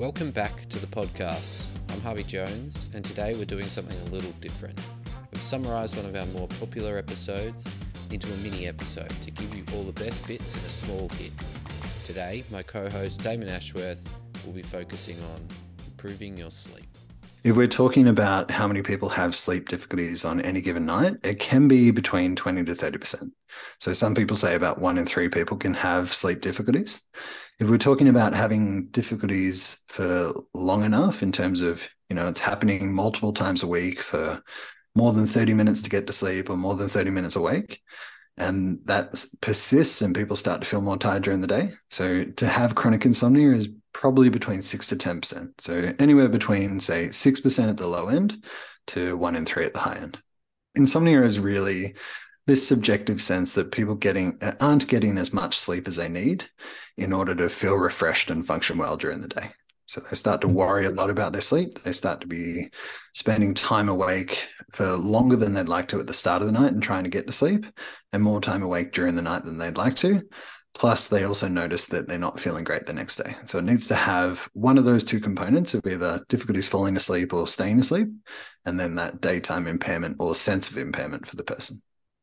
Welcome back to the podcast. I'm Harvey Jones, and today we're doing something a little different. We've summarised one of our more popular episodes into a mini episode to give you all the best bits in a small hit. Today, my co-host Damon Ashworth will be focusing on improving your sleep. If we're talking about how many people have sleep difficulties on any given night, it can be between 20 to 30%. So some people say about 1 in 3 people can have sleep difficulties. If we're talking about having difficulties for long enough in terms of, it's happening multiple times a week for more than 30 minutes to get to sleep or more than 30 minutes awake, and that persists and people start to feel more tired during the day. So to have chronic insomnia is probably between 6 to 10%. So anywhere between, say, 6% at the low end to 1 in 3 at the high end. Insomnia is really this subjective sense that people aren't getting as much sleep as they need in order to feel refreshed and function well during the day. So they start to worry a lot about their sleep. They start to be spending time awake for longer than they'd like to at the start of the night and trying to get to sleep, and more time awake during the night than they'd like to. Plus, they also notice that they're not feeling great the next day. So it needs to have one of those two components of either difficulties falling asleep or staying asleep, and then that daytime impairment or sense of impairment for the person.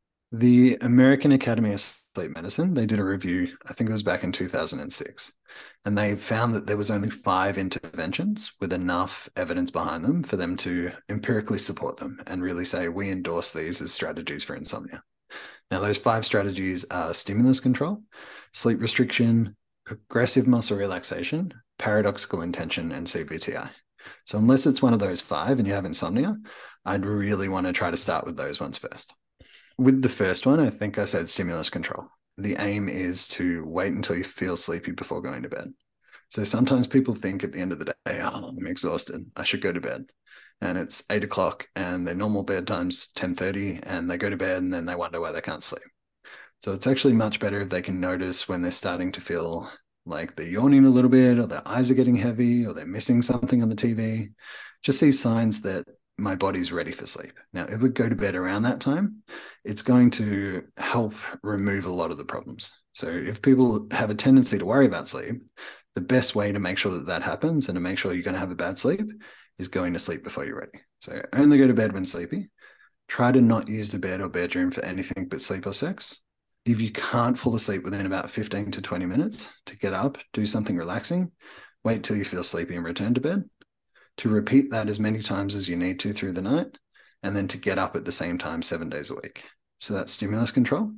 The American Academy of Sleep Medicine, they did a review, I think it was back in 2006, and they found that there was only 5 interventions with enough evidence behind them for them to empirically support them and really say, we endorse these as strategies for insomnia. Now, those 5 strategies are stimulus control, sleep restriction, progressive muscle relaxation, paradoxical intention, and CBTI. So unless it's one of those 5 and you have insomnia, I'd really want to try to start with those ones first. With the first one, I think I said stimulus control. The aim is to wait until you feel sleepy before going to bed. So sometimes people think at the end of the day, I'm exhausted, I should go to bed. And it's 8 o'clock and their normal bedtime's 10:30 and they go to bed and then they wonder why they can't sleep. So it's actually much better if they can notice when they're starting to feel like they're yawning a little bit or their eyes are getting heavy or they're missing something on the TV. Just these signs that my body's ready for sleep. Now, if we go to bed around that time, it's going to help remove a lot of the problems. So if people have a tendency to worry about sleep, the best way to make sure that that happens and to make sure you're going to have a bad sleep is going to sleep before you're ready. So only go to bed when sleepy. Try to not use the bed or bedroom for anything but sleep or sex. If you can't fall asleep within about 15 to 20 minutes, to get up, do something relaxing, wait till you feel sleepy and return to bed. To repeat that as many times as you need to through the night, and then to get up at the same time 7 days a week. So that's stimulus control.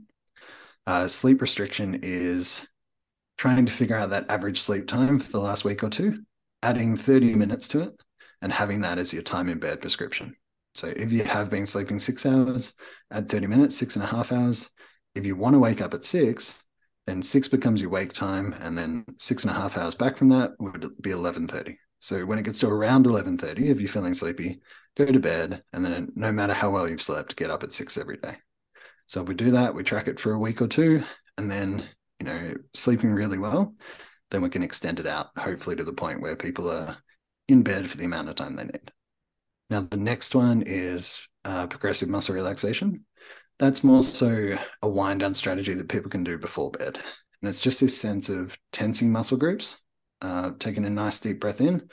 Sleep restriction is trying to figure out that average sleep time for the last week or two, adding 30 minutes to it, and having that as your time in bed prescription. So if you have been sleeping 6 hours, add 30 minutes, 6.5 hours. If you want to wake up at 6, then 6 becomes your wake time, and then 6.5 hours back from that would be 11:30. So when it gets to around 11:30, if you're feeling sleepy, go to bed, and then no matter how well you've slept, get up at 6 every day. So if we do that, we track it for a week or two, and then, sleeping really well, then we can extend it out, hopefully to the point where people are in bed for the amount of time they need. Now, the next one is progressive muscle relaxation. That's more so a wind-down strategy that people can do before bed. And it's just this sense of tensing muscle groups, taking a nice deep breath in,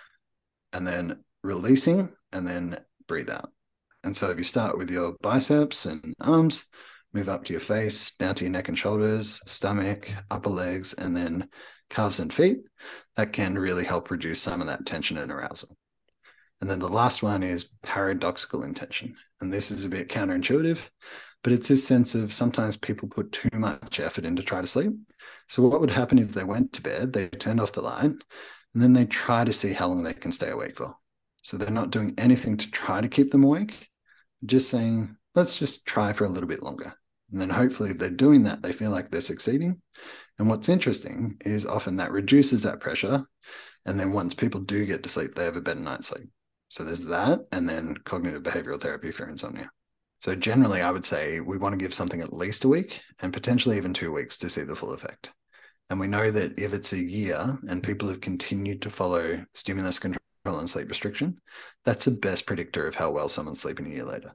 and then releasing, and then breathe out. And so if you start with your biceps and arms, move up to your face, down to your neck and shoulders, stomach, upper legs, and then calves and feet, that can really help reduce some of that tension and arousal. And then the last one is paradoxical intention. And this is a bit counterintuitive, but it's this sense of sometimes people put too much effort in to try to sleep. So what would happen if they went to bed, they turned off the light, and then they try to see how long they can stay awake for. So they're not doing anything to try to keep them awake, just saying, let's just try for a little bit longer. And then hopefully if they're doing that, they feel like they're succeeding. And what's interesting is often that reduces that pressure. And then once people do get to sleep, they have a better night's sleep. So there's that, and then cognitive behavioral therapy for insomnia. So generally, I would say we want to give something at least a week and potentially even 2 weeks to see the full effect. And we know that if it's a year and people have continued to follow stimulus control and sleep restriction, that's the best predictor of how well someone's sleeping a year later.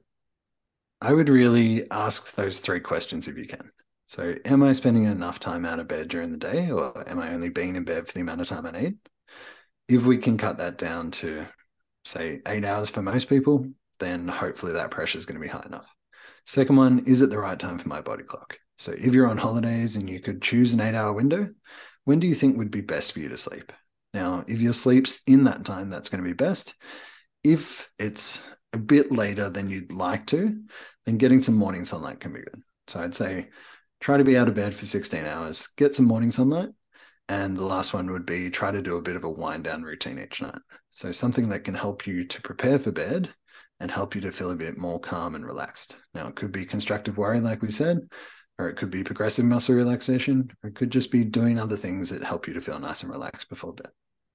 I would really ask those 3 questions if you can. So am I spending enough time out of bed during the day, or am I only being in bed for the amount of time I need? If we can cut that down to, say, 8 hours for most people, then hopefully that pressure is going to be high enough. Second one, is it the right time for my body clock? So if you're on holidays and you could choose an 8-hour window, when do you think would be best for you to sleep? Now, if your sleep's in that time, that's going to be best. If it's a bit later than you'd like to, then getting some morning sunlight can be good. So I'd say try to be out of bed for 16 hours, get some morning sunlight. And the last one would be try to do a bit of a wind down routine each night. So something that can help you to prepare for bed and help you to feel a bit more calm and relaxed. Now, it could be constructive worry, like we said, or it could be progressive muscle relaxation, or it could just be doing other things that help you to feel nice and relaxed before bed.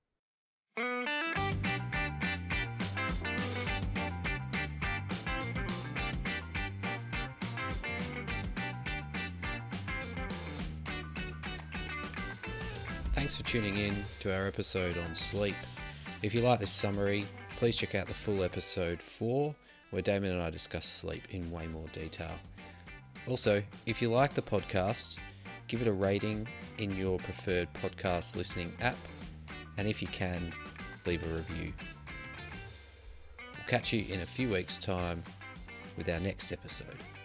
Thanks for tuning in to our episode on sleep. If you like this summary, please check out the full episode 4, where Damon and I discuss sleep in way more detail. Also, if you like the podcast, give it a rating in your preferred podcast listening app, and if you can, leave a review. We'll catch you in a few weeks' time with our next episode.